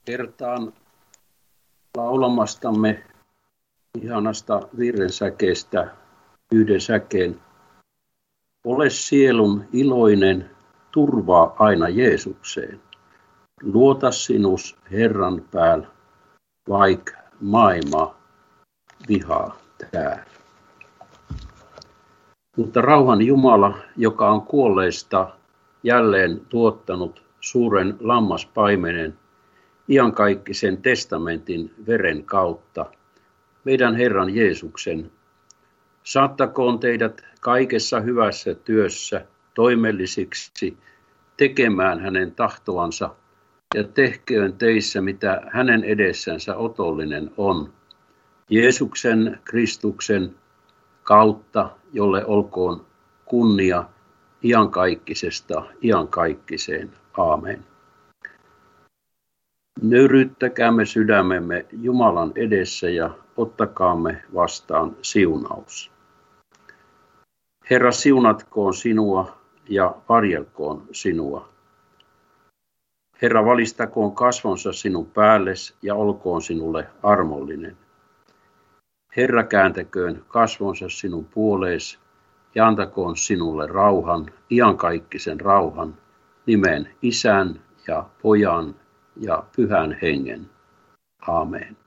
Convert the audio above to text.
Kertaan laulamastamme ihanasta virrensäkeestä yhden säkeen. Ole sielun iloinen, turvaa aina Jeesukseen. Luota sinus Herran päällä, vaik maailma vihaa täällä. Mutta rauhan Jumala, joka on kuolleista jälleen tuottanut suuren lammaspaimenen, iankaikkisen testamentin veren kautta, meidän Herran Jeesuksen, saattakoon teidät kaikessa hyvässä työssä toimellisiksi tekemään hänen tahtoansa ja tehköön teissä, mitä hänen edessänsä otollinen on, Jeesuksen Kristuksen kautta, jolle olkoon kunnia iankaikkisesta iankaikkiseen. Aamen. Nöyryyttäkäämme sydämemme Jumalan edessä ja ottakaamme vastaan siunaus. Herra, siunatkoon sinua ja varjelkoon sinua. Herra, valistakoon kasvonsa sinun päällesi ja olkoon sinulle armollinen. Herra, kääntäköön kasvonsa sinun puoleesi ja antakoon sinulle rauhan, iankaikkisen rauhan, nimen Isän ja Pojan ja Pyhän Hengen. Aamen.